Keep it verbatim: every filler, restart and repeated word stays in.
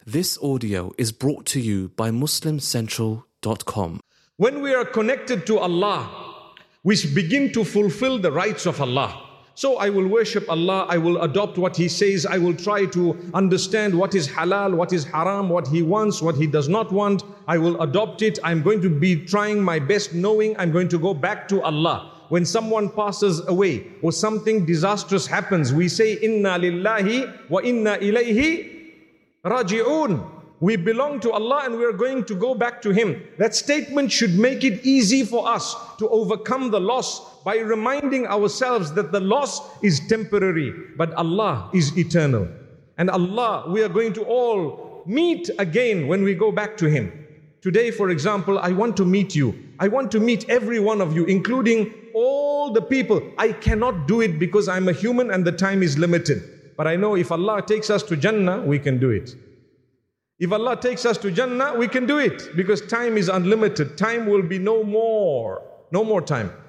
This audio is brought to you by Muslim Central dot com. When we are connected to Allah, we begin to fulfill the rights of Allah. So I will worship Allah, I will adopt what He says, I will try to understand what is halal, what is haram, what He wants, what He does not want. I will adopt it. I'm going to be trying my best, knowing I'm going to go back to Allah. When someone passes away or something disastrous happens, we say, Inna lillahi wa inna ilayhi raji'un. We belong to Allah and we are going to go back to Him. That statement should make it easy for us to overcome the loss by reminding ourselves that the loss is temporary, but Allah is eternal. And Allah, we are going to all meet again when we go back to Him. Today, for example, I want to meet you. I want to meet every one of you, including all the people. I cannot do it because I'm a human and the time is limited. But I know if Allah takes us to Jannah, we can do it. If Allah takes us to Jannah, we can do it because time is unlimited. Time will be no more. No more time.